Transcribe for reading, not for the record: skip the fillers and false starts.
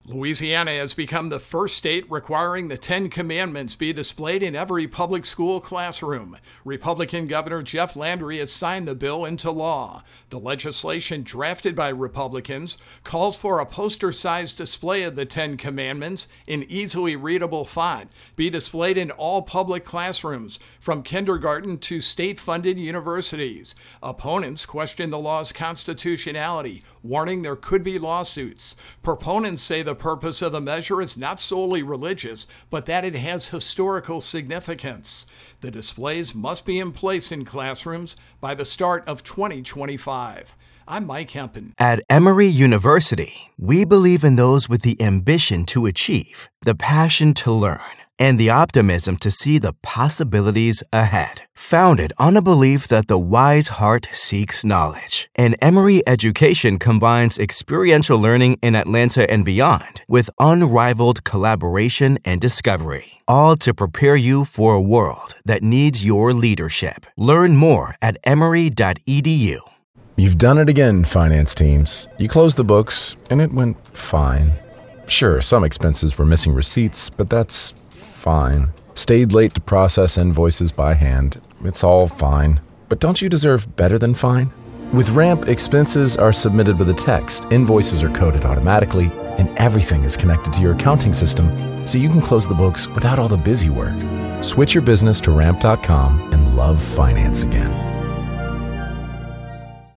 Louisiana has become the first state requiring the Ten Commandments be displayed in every public school classroom. Republican Governor Jeff Landry has signed the bill into law. The legislation, drafted by Republicans, calls for a poster-sized display of the Ten Commandments in easily readable font be displayed in all public classrooms, from kindergarten to state-funded universities. Opponents question the law's constitutionality, warning there could be lawsuits. Proponents say the purpose of the measure is not solely religious, but that it has historical significance. The displays must be in place in classrooms by the start of 2025. I'm Mike Hempen. At Emory University, we believe in those with the ambition to achieve, the passion to learn, and the optimism to see the possibilities ahead. Founded on a belief that the wise heart seeks knowledge, and Emory education combines experiential learning in Atlanta and beyond with unrivaled collaboration and discovery, all to prepare you for a world that needs your leadership. Learn more at emory.edu. You've done it again, finance teams. You closed the books, and it went fine. Sure, some expenses were missing receipts, but that's fine. Stayed late to process invoices by hand. It's all fine. But don't you deserve better than fine? With Ramp, expenses are submitted with a text, invoices are coded automatically, and everything is connected to your accounting system, so you can close the books without all the busy work. Switch your business to Ramp.com and love finance again.